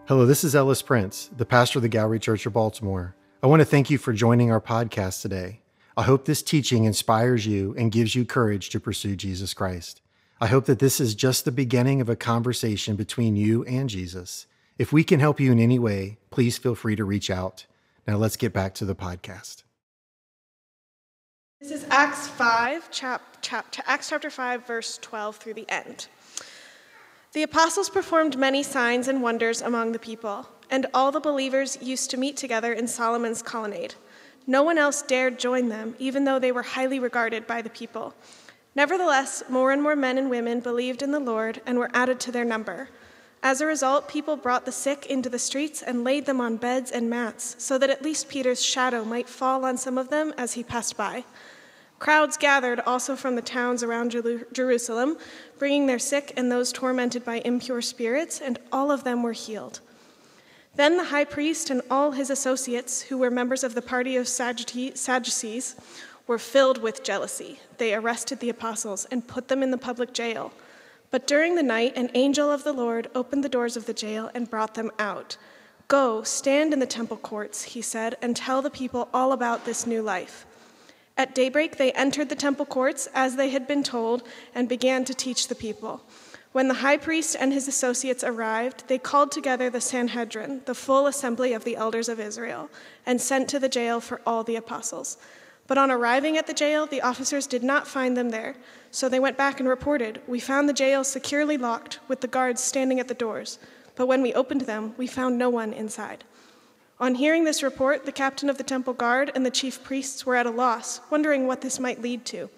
Hello, this is Ellis Prince, the pastor of the Gallery Church of Baltimore. I want to thank you for joining our podcast today. I hope this teaching inspires you and gives you courage to pursue Jesus Christ. I hope that this is just the beginning of a conversation between you and Jesus. If we can help you in any way, please feel free to reach out. Now let's get back to the podcast. This is Acts 5, Acts chapter 5, verse 12 through the end. The apostles performed many signs and wonders among the people, and all the believers used to meet together in Solomon's colonnade. No one else dared join them, even though they were highly regarded by the people. Nevertheless, more and more men and women believed in the Lord and were added to their number. As a result, people brought the sick into the streets and laid them on beds and mats, so that at least Peter's shadow might fall on some of them as he passed by. Crowds gathered also from the towns around Jerusalem, bringing their sick and those tormented by impure spirits, and all of them were healed. Then the high priest and all his associates, who were members of the party of Sadducees, were filled with jealousy. They arrested the apostles and put them in the public jail. But during the night, an angel of the Lord opened the doors of the jail and brought them out. "Go, stand in the temple courts," he said, "and tell the people all about this new life." At daybreak, they entered the temple courts as they had been told and began to teach the people. When the high priest and his associates arrived, they called together the Sanhedrin, the full assembly of the elders of Israel, and sent to the jail for all the apostles. But on arriving at the jail, the officers did not find them there. So they went back and reported, "We found the jail securely locked, with the guards standing at the doors. But when we opened them, we found no one inside." On hearing this report, the captain of the temple guard and the chief priests were at a loss, wondering what this might lead to.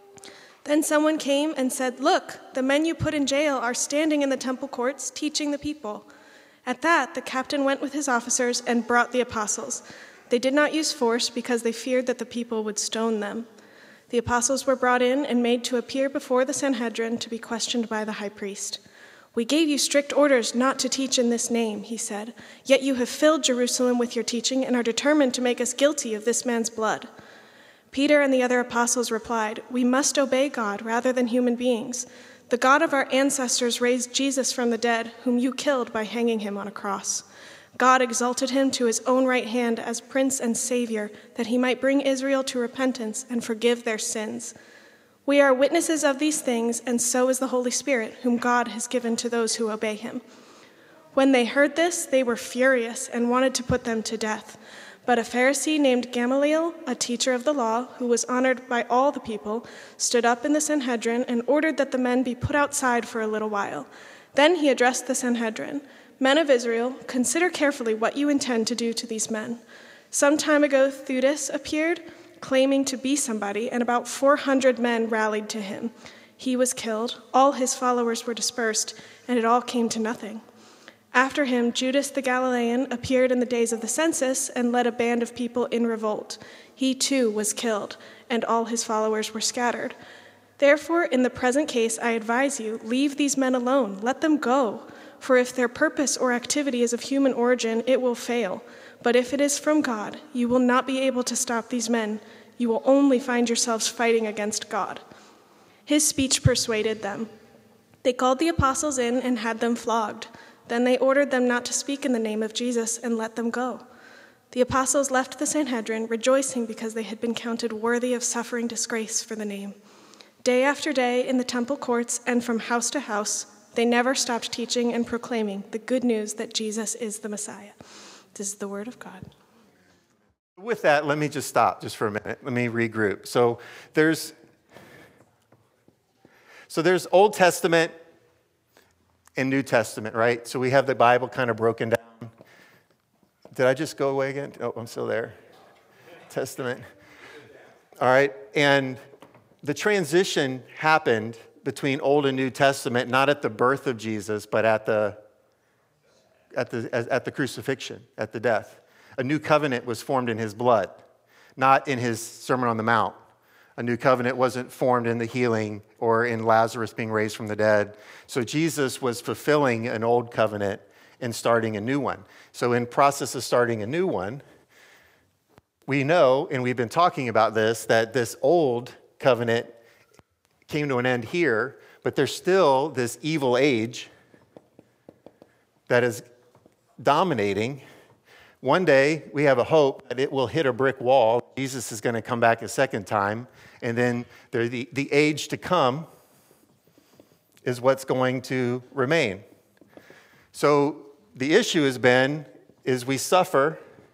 Then someone came and said, "Look, the men you put in jail are standing in the temple courts, teaching the people." At that, the captain went with his officers and brought the apostles. They did not use force because they feared that the people would stone them. The apostles were brought in and made to appear before the Sanhedrin to be questioned by the high priest. "We gave you strict orders not to teach in this name," he said, "yet you have filled Jerusalem with your teaching and are determined to make us guilty of this man's blood." Peter and the other apostles replied, "We must obey God rather than human beings. The God of our ancestors raised Jesus from the dead, whom you killed by hanging him on a cross. God exalted him to his own right hand as Prince and Savior, that he might bring Israel to repentance and forgive their sins. We are witnesses of these things, and so is the Holy Spirit, whom God has given to those who obey him." When they heard this, they were furious and wanted to put them to death. But a Pharisee named Gamaliel, a teacher of the law, who was honored by all the people, stood up in the Sanhedrin and ordered that the men be put outside for a little while. Then he addressed the Sanhedrin, "Men of Israel, consider carefully what you intend to do to these men. Some time ago, Theudas appeared, claiming to be somebody, and about 400 men rallied to him. He was killed, all his followers were dispersed, and it all came to nothing. After him, Judas the Galilean appeared in the days of the census and led a band of people in revolt. He too was killed, and all his followers were scattered. Therefore, in the present case, I advise you, leave these men alone, let them go. For if their purpose or activity is of human origin, it will fail. But if it is from God, you will not be able to stop these men. You will only find yourselves fighting against God." His speech persuaded them. They called the apostles in and had them flogged. Then they ordered them not to speak in the name of Jesus and let them go. The apostles left the Sanhedrin, rejoicing because they had been counted worthy of suffering disgrace for the name. Day after day in the temple courts and from house to house, they never stopped teaching and proclaiming the good news that Jesus is the Messiah. This is the word of God. With that, let me just stop just for a minute. Let me regroup. So there's Old Testament and New Testament, right? So we have the Bible kind of broken down. Did I just go away again? Oh, I'm still there. Testament. All right. And the transition happened between Old and New Testament, not at the birth of Jesus, but at the crucifixion, at the death. A new covenant was formed in his blood, not in his Sermon on the Mount. A new covenant wasn't formed in the healing or in Lazarus being raised from the dead. So Jesus was fulfilling an old covenant and starting a new one. So in process of starting a new one, we know, and we've been talking about this, that this old covenant came to an end here, but there's still this evil age that is dominating, one day we have a hope that it will hit a brick wall. Jesus is going to come back a second time, and then the age to come is what's going to remain. So the issue has been, is we suffer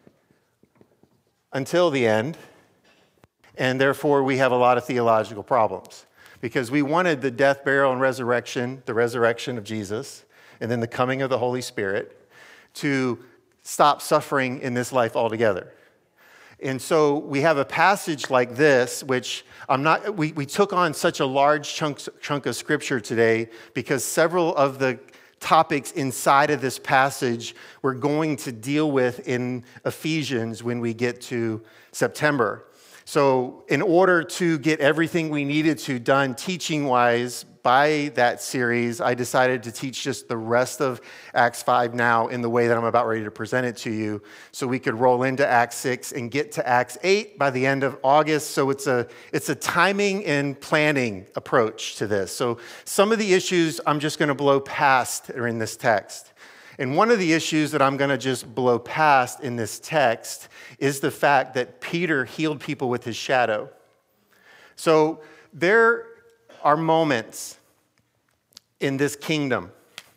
until the end, and therefore we have a lot of theological problems. Because we wanted the death, burial, and resurrection, the resurrection of Jesus, and then the coming of the Holy Spirit, to stop suffering in this life altogether. And so we have a passage like this, which we took on such a large chunk of scripture today because several of the topics inside of this passage we're going to deal with in Ephesians when we get to September. So in order to get everything we needed to done teaching-wise by that series, I decided to teach just the rest of Acts 5 now in the way that I'm about ready to present it to you, so we could roll into Acts 6 and get to Acts 8 by the end of August. So it's a timing and planning approach to this. So some of the issues I'm just going to blow past are in this text. And one of the issues that I'm going to just blow past in this text is the fact that Peter healed people with his shadow. So there are moments in this kingdom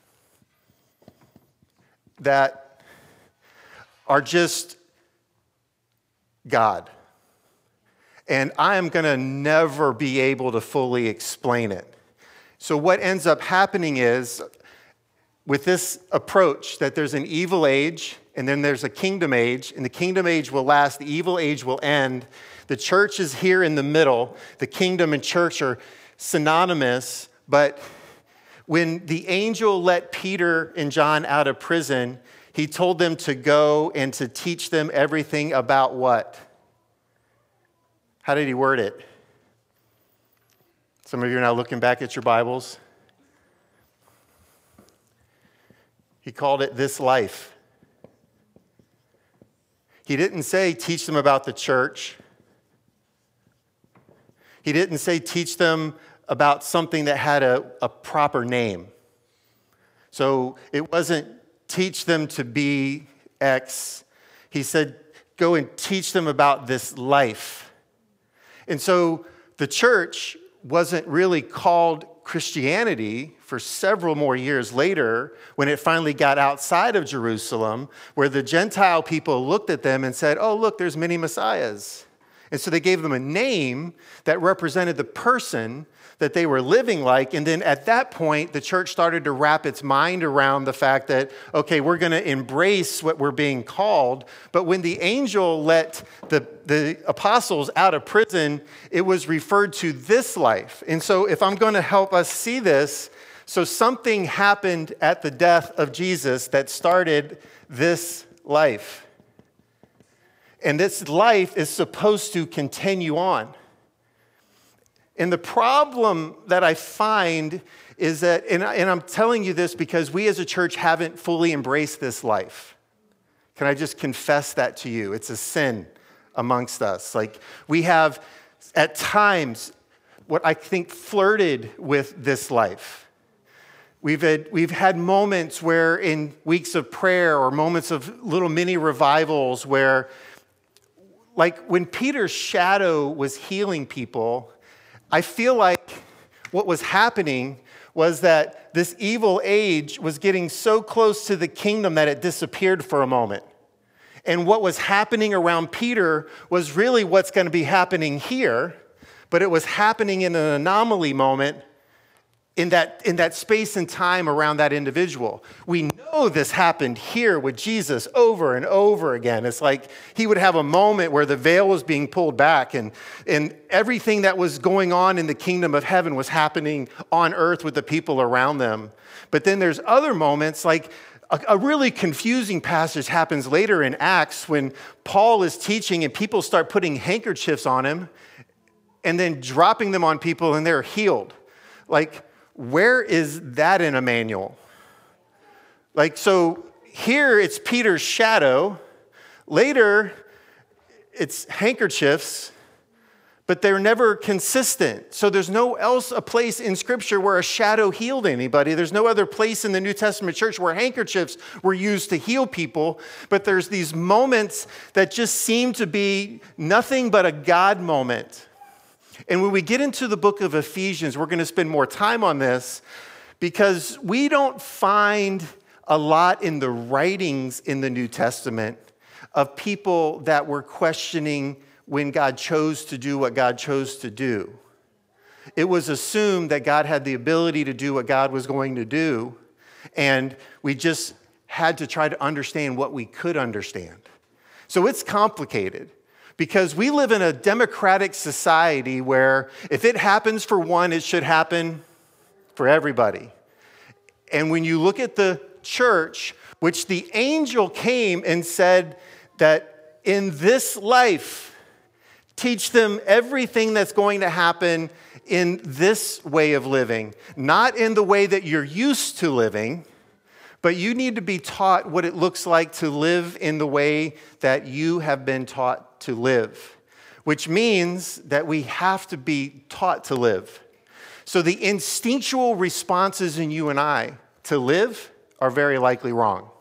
that are just God. And I am going to never be able to fully explain it. So what ends up happening is, with this approach that there's an evil age and then there's a kingdom age, and the kingdom age will last, the evil age will end. The church is here in the middle. The kingdom and church are synonymous, but when the angel let Peter and John out of prison, he told them to go and to teach them everything about what? How did he word it? Some of you are now looking back at your Bibles. He called it this life. He didn't say teach them about the church. He didn't say teach them about something that had a proper name. So it wasn't teach them to be X. He said go and teach them about this life. And so the church wasn't really called Christianity for several more years later, when it finally got outside of Jerusalem, where the Gentile people looked at them and said, oh, look, there's many messiahs. And so they gave them a name that represented the person that they were living like. And then at that point, the church started to wrap its mind around the fact that, okay, we're going to embrace what we're being called. But when the angel let the apostles out of prison, it was referred to this life. And so if I'm going to help us see this, so something happened at the death of Jesus that started this life. And this life is supposed to continue on. And the problem that I find is that, and I'm telling you this because we as a church haven't fully embraced this life. Can I just confess that to you? It's a sin amongst us. Like, we have at times what I think flirted with this life. We've had moments where in weeks of prayer or moments of little mini revivals where, like when Peter's shadow was healing people, I feel like what was happening was that this evil age was getting so close to the kingdom that it disappeared for a moment. And what was happening around Peter was really what's going to be happening here, but it was happening in an anomaly moment in that space and time around that individual. We know this happened here with Jesus over and over again. It's like he would have a moment where the veil was being pulled back and everything that was going on in the kingdom of heaven was happening on earth with the people around them. But then there's other moments, like a really confusing passage happens later in Acts when Paul is teaching and people start putting handkerchiefs on him and then dropping them on people and they're healed. Like, where is that in a manual? Like, so here it's Peter's shadow. Later, it's handkerchiefs. but they're never consistent. So there's no else a place in Scripture where a shadow healed anybody. There's no other place in the New Testament church where handkerchiefs were used to heal people, but there's these moments that just seem to be nothing but a God moment. And when we get into the book of Ephesians, we're going to spend more time on this because we don't find a lot in the writings in the New Testament of people that were questioning when God chose to do what God chose to do. It was assumed that God had the ability to do what God was going to do, and we just had to try to understand what we could understand. So it's complicated because we live in a democratic society where if it happens for one, it should happen for everybody. And when you look at the church, which the angel came and said that in this life, teach them everything that's going to happen in this way of living, not in the way that you're used to living, but you need to be taught what it looks like to live in the way that you have been taught to live, which means that we have to be taught to live. So the instinctual responses in you and I to live are very likely wrong.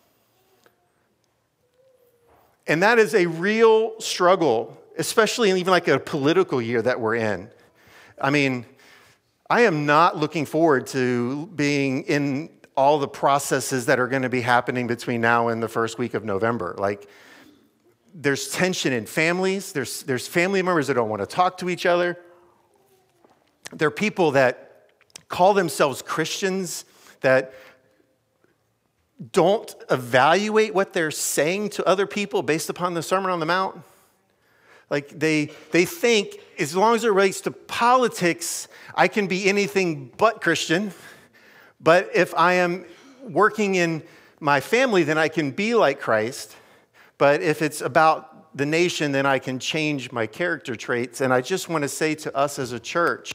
And that is a real struggle, especially in even like a political year that we're in. I mean, I am not looking forward to being in all the processes that are going to be happening between now and the first week of November. Like, there's tension in families. There's family members that don't want to talk to each other. There are people that call themselves Christians that don't evaluate what they're saying to other people based upon the Sermon on the Mount. Like they think as long as it relates to politics, I can be anything but Christian. But if I am working in my family, then I can be like Christ. But if it's about the nation, then I can change my character traits. And I just want to say to us as a church,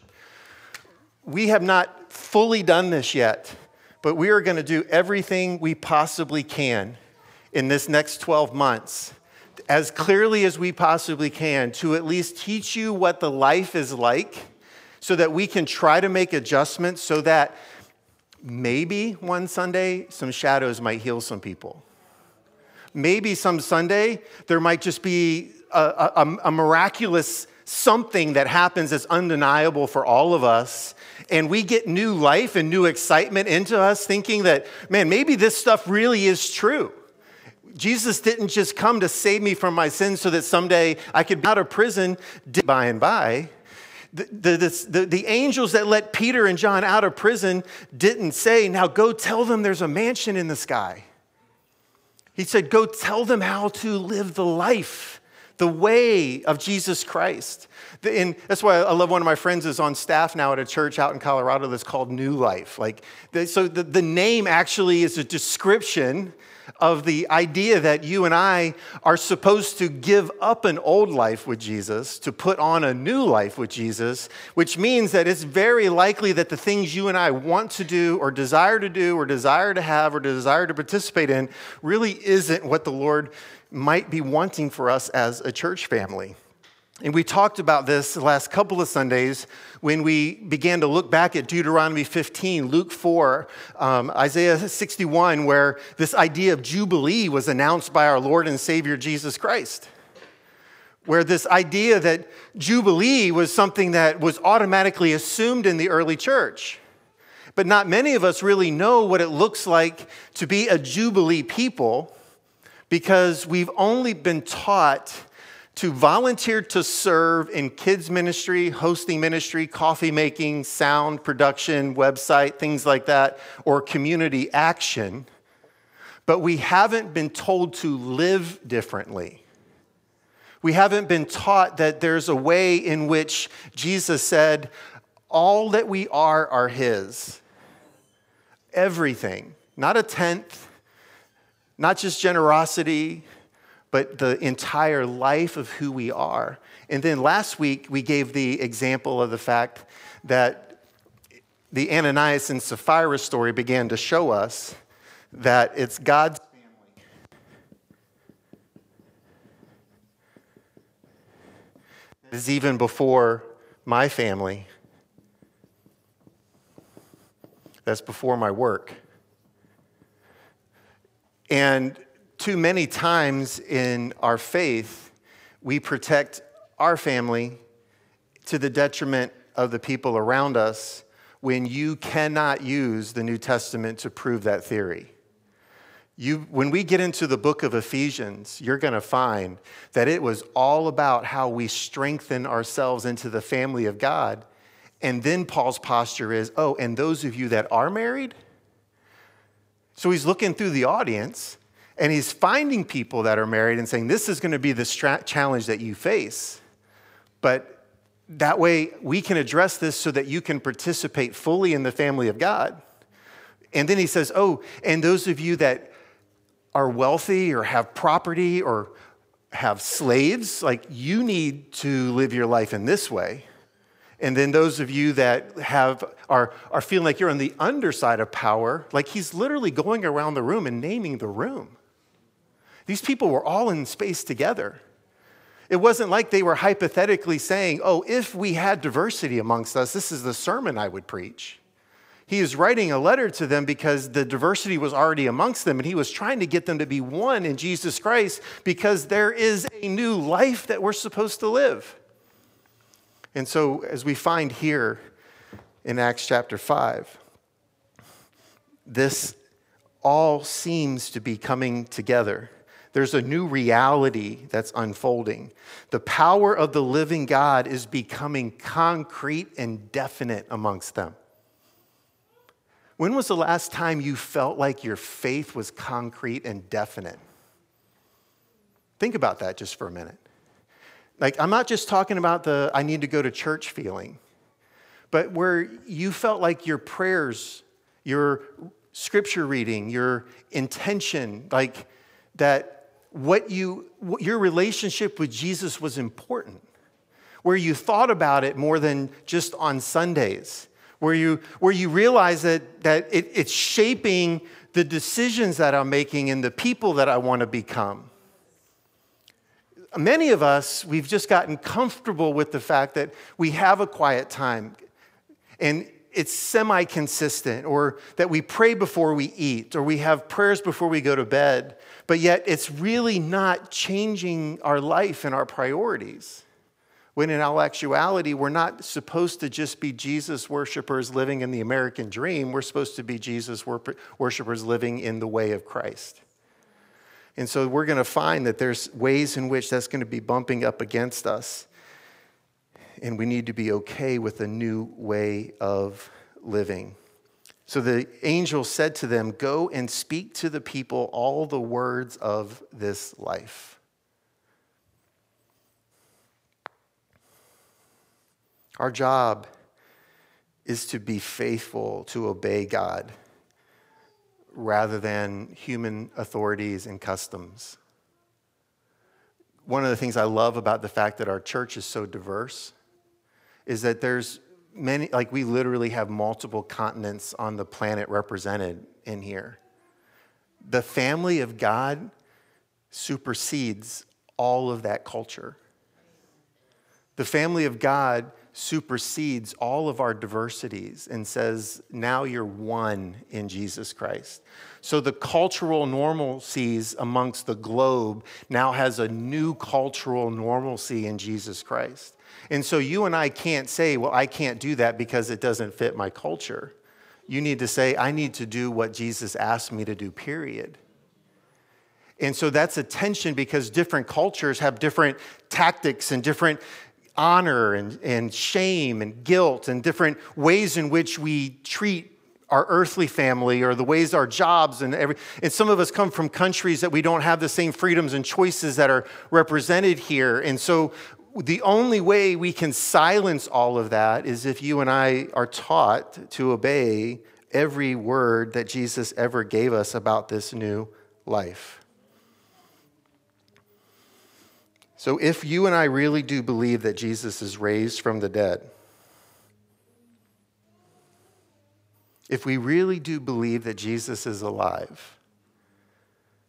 we have not fully done this yet, but we are going to do everything we possibly can in this next 12 months, as clearly as we possibly can, to at least teach you what the life is like so that we can try to make adjustments so that maybe one Sunday some shadows might heal some people. Maybe some Sunday there might just be a miraculous something that happens that's undeniable for all of us, and we get new life and new excitement into us thinking that, man, maybe this stuff really is true. Jesus didn't just come to save me from my sins so that someday I could be out of prison by and by. The angels that let Peter and John out of prison didn't say, now go tell them there's a mansion in the sky. He said, go tell them how to live the life, the way of Jesus Christ. And that's why I love one of my friends is on staff now at a church out in Colorado that's called New Life. So the name actually is a description of the idea that you and I are supposed to give up an old life with Jesus to put on a new life with Jesus, which means that it's very likely that the things you and I want to do or desire to have or desire to participate in really isn't what the Lord might be wanting for us as a church family. And we talked about this the last couple of Sundays when we began to look back at Deuteronomy 15, Luke 4, Isaiah 61, where this idea of Jubilee was announced by our Lord and Savior Jesus Christ. Where this idea that Jubilee was something that was automatically assumed in the early church. But not many of us really know what it looks like to be a Jubilee people because we've only been taught to volunteer to serve in kids ministry, hosting ministry, coffee making, sound production, website, things like that, or community action. But we haven't been told to live differently. We haven't been taught that there's a way in which Jesus said, all that we are his. Everything. Not a tenth, not just generosity, but the entire life of who we are. And then last week, we gave the example of the fact that the Ananias and Sapphira story began to show us that it's God's family. It's even before my family. That's before my work. And too many times in our faith, we protect our family to the detriment of the people around us when you cannot use the New Testament to prove that theory. When we get into the book of Ephesians, you're going to find that it was all about how we strengthen ourselves into the family of God. And then Paul's posture is, oh, and those of you that are married? So he's looking through the audience, and he's finding people that are married and saying, this is going to be the challenge that you face. But that way, we can address this so that you can participate fully in the family of God. And then he says, oh, and those of you that are wealthy or have property or have slaves, like you need to live your life in this way. And then those of you that are feeling like you're on the underside of power, like he's literally going around the room and naming the room. These people were all in space together. It wasn't like they were hypothetically saying, oh, if we had diversity amongst us, this is the sermon I would preach. He is writing a letter to them because the diversity was already amongst them, and he was trying to get them to be one in Jesus Christ because there is a new life that we're supposed to live. And so, as we find here in Acts chapter 5, this all seems to be coming together. There's a new reality that's unfolding. The power of the living God is becoming concrete and definite amongst them. When was the last time you felt like your faith was concrete and definite? Think about that just for a minute. Like, I'm not just talking about the I need to go to church feeling, but where you felt like your prayers, your scripture reading, your intention, like that your relationship with Jesus was important, where you thought about it more than just on Sundays, where you realize that it's shaping the decisions that I'm making and the people that I want to become. Many of us, we've just gotten comfortable with the fact that we have a quiet time and it's semi-consistent, or that we pray before we eat, or we have prayers before we go to bed, but yet it's really not changing our life and our priorities. When in all actuality, we're not supposed to just be Jesus worshipers living in the American dream. We're supposed to be Jesus worshipers living in the way of Christ. And so we're going to find that there's ways in which that's going to be bumping up against us. And we need to be okay with a new way of living. So the angel said to them, go and speak to the people all the words of this life. Our job is to be faithful, to obey God, rather than human authorities and customs. One of the things I love about the fact that our church is so diverse is that there's many, like we literally have multiple continents on the planet represented in here. The family of God supersedes all of that culture. The family of God supersedes all of our diversities and says, now you're one in Jesus Christ. So the cultural normalcies amongst the globe now has a new cultural normalcy in Jesus Christ. And so you and I can't say, well, I can't do that because it doesn't fit my culture. You need to say, I need to do what Jesus asked me to do, period. And so that's a tension because different cultures have different tactics and different honor and shame and guilt and different ways in which we treat our earthly family or the ways our jobs and some of us come from countries that we don't have the same freedoms and choices that are represented here. And so the only way we can silence all of that is if you and I are taught to obey every word that Jesus ever gave us about this new life. So if you and I really do believe that Jesus is raised from the dead, if we really do believe that Jesus is alive,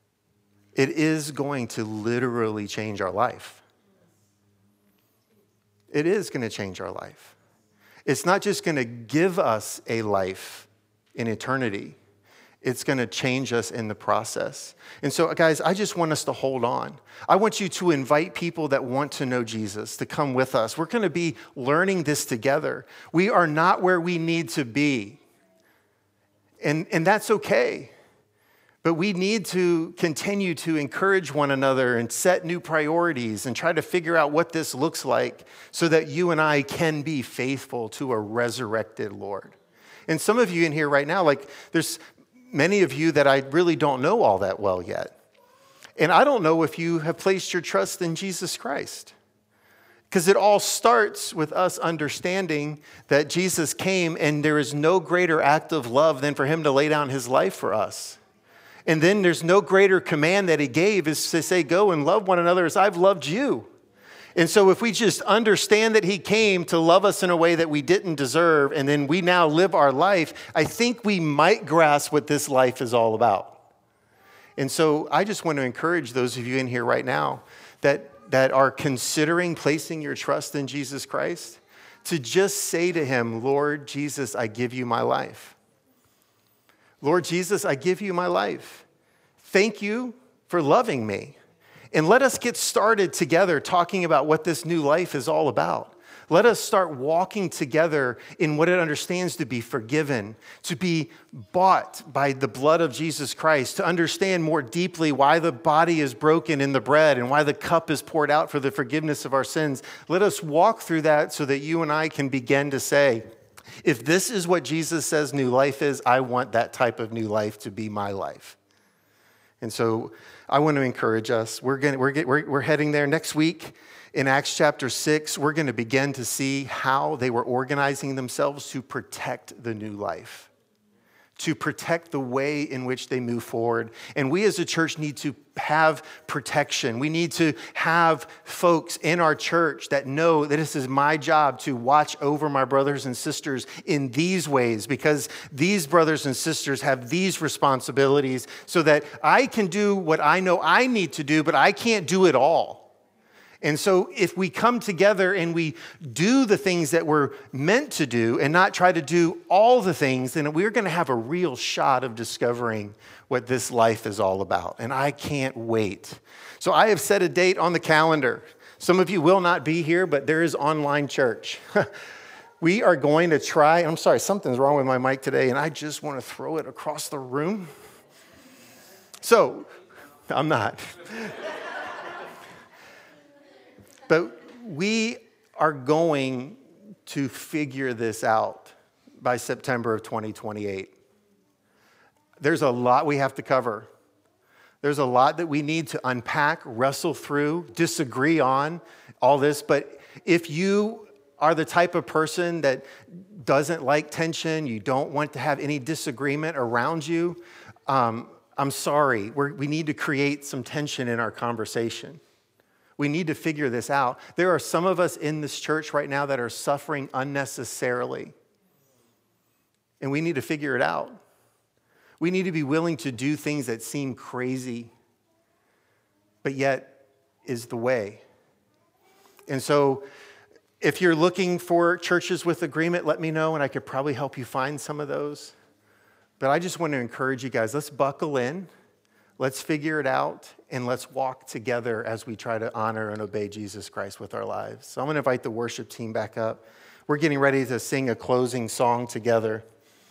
it is going to literally change our life. It is going to change our life. It's not just going to give us a life in eternity. It's going to change us in the process. And so, guys, I just want us to hold on. I want you to invite people that want to know Jesus to come with us. We're going to be learning this together. We are not where we need to be. And that's okay. But we need to continue to encourage one another and set new priorities and try to figure out what this looks like so that you and I can be faithful to a resurrected Lord. And some of you in here right now, like there's many of you that I really don't know all that well yet. And I don't know if you have placed your trust in Jesus Christ. Because it all starts with us understanding that Jesus came and there is no greater act of love than for him to lay down his life for us. And then there's no greater command that he gave is to say, go and love one another as I've loved you. And so if we just understand that he came to love us in a way that we didn't deserve, and then we now live our life, I think we might grasp what this life is all about. And so I just want to encourage those of you in here right now that are considering placing your trust in Jesus Christ to just say to him, Lord Jesus, I give you my life. Lord Jesus, I give you my life. Thank you for loving me. And let us get started together talking about what this new life is all about. Let us start walking together in what it understands to be forgiven, to be bought by the blood of Jesus Christ, to understand more deeply why the body is broken in the bread and why the cup is poured out for the forgiveness of our sins. Let us walk through that so that you and I can begin to say, if this is what Jesus says new life is, I want that type of new life to be my life. And so I want to encourage us. We're heading there next week. In Acts chapter 6, we're going to begin to see how they were organizing themselves to protect the new life, to protect the way in which they move forward. And we as a church need to have protection. We need to have folks in our church that know that this is my job to watch over my brothers and sisters in these ways, because these brothers and sisters have these responsibilities so that I can do what I know I need to do, but I can't do it all. And so if we come together and we do the things that we're meant to do and not try to do all the things, then we're going to have a real shot of discovering what this life is all about. And I can't wait. So I have set a date on the calendar. Some of you will not be here, but there is online church. We are going to try. I'm sorry, something's wrong with my mic today, and I just want to throw it across the room. So I'm not. But we are going to figure this out by September of 2028. There's a lot we have to cover. There's a lot that we need to unpack, wrestle through, disagree on, all this. But if you are the type of person that doesn't like tension, you don't want to have any disagreement around you, I'm sorry. We need to create some tension in our conversation. We need to figure this out. There are some of us in this church right now that are suffering unnecessarily. And we need to figure it out. We need to be willing to do things that seem crazy, but yet is the way. And so if you're looking for churches with agreement, let me know, and I could probably help you find some of those. But I just want to encourage you guys, let's buckle in. Let's figure it out, and let's walk together as we try to honor and obey Jesus Christ with our lives. So I'm going to invite the worship team back up. We're getting ready to sing a closing song together.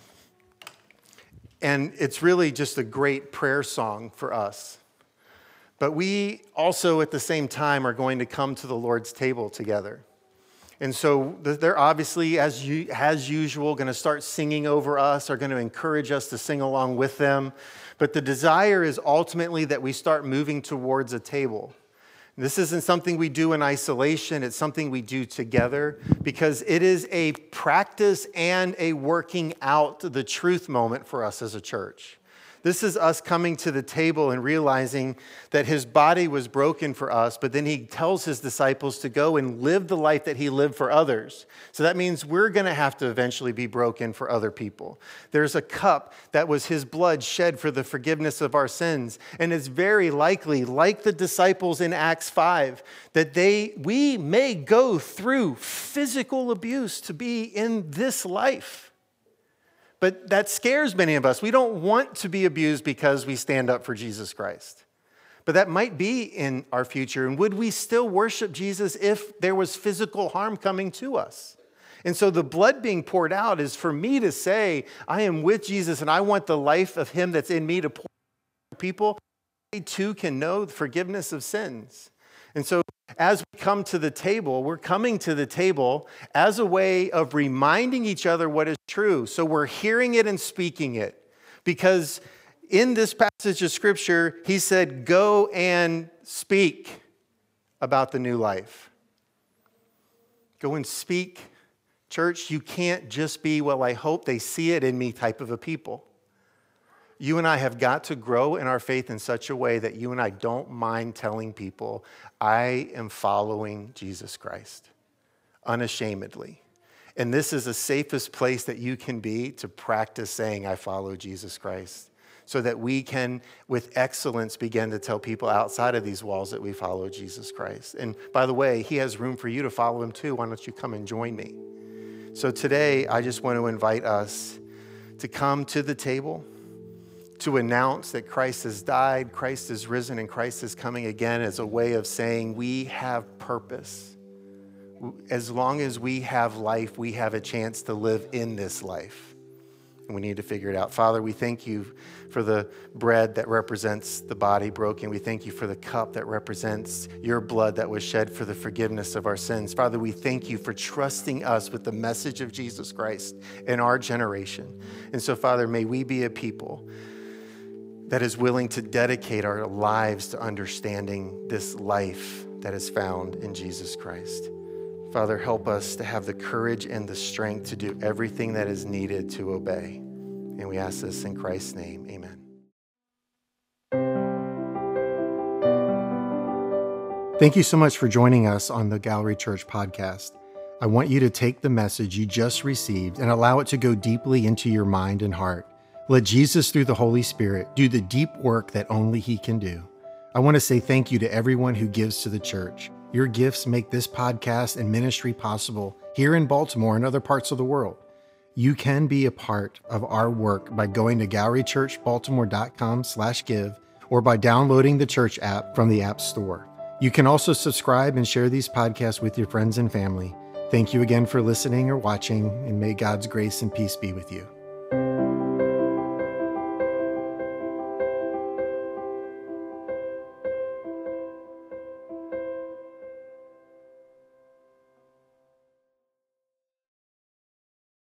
And it's really just a great prayer song for us. But we also, at the same time, are going to come to the Lord's table together. And so they're obviously, as usual, going to start singing over us, are going to encourage us to sing along with them. But the desire is ultimately that we start moving towards a table. This isn't something we do in isolation. It's something we do together because it is a practice and a working out the truth moment for us as a church. This is us coming to the table and realizing that his body was broken for us, but then he tells his disciples to go and live the life that he lived for others. So that means we're going to have to eventually be broken for other people. There's a cup that was his blood shed for the forgiveness of our sins. And it's very likely, like the disciples in Acts 5, that we may go through physical abuse to be in this life. But that scares many of us. We don't want to be abused because we stand up for Jesus Christ. But that might be in our future. And would we still worship Jesus if there was physical harm coming to us? And so the blood being poured out is for me to say, I am with Jesus and I want the life of him that's in me to pour out to people. They too can know the forgiveness of sins. And so as we come to the table, we're coming to the table as a way of reminding each other what is true. So we're hearing it and speaking it. Because in this passage of Scripture, he said, go and speak about the new life. Go and speak. Church, you can't just be, well, I hope they see it in me type of a people. You and I have got to grow in our faith in such a way that you and I don't mind telling people, I am following Jesus Christ, unashamedly. And this is the safest place that you can be to practice saying, I follow Jesus Christ, so that we can, with excellence, begin to tell people outside of these walls that we follow Jesus Christ. And by the way, he has room for you to follow him too. Why don't you come and join me? So today, I just want to invite us to come to the table, to announce that Christ has died, Christ is risen, and Christ is coming again as a way of saying we have purpose. As long as we have life, we have a chance to live in this life. And we need to figure it out. Father, we thank you for the bread that represents the body broken. We thank you for the cup that represents your blood that was shed for the forgiveness of our sins. Father, we thank you for trusting us with the message of Jesus Christ in our generation. And so, Father, may we be a people that is willing to dedicate our lives to understanding this life that is found in Jesus Christ. Father, help us to have the courage and the strength to do everything that is needed to obey. And we ask this in Christ's name, amen. Thank you so much for joining us on the Gallery Church podcast. I want you to take the message you just received and allow it to go deeply into your mind and heart. Let Jesus, through the Holy Spirit, do the deep work that only he can do. I want to say thank you to everyone who gives to the church. Your gifts make this podcast and ministry possible here in Baltimore and other parts of the world. You can be a part of our work by going to gallerychurchbaltimore.com/give or by downloading the church app from the App Store. You can also subscribe and share these podcasts with your friends and family. Thank you again for listening or watching, and may God's grace and peace be with you.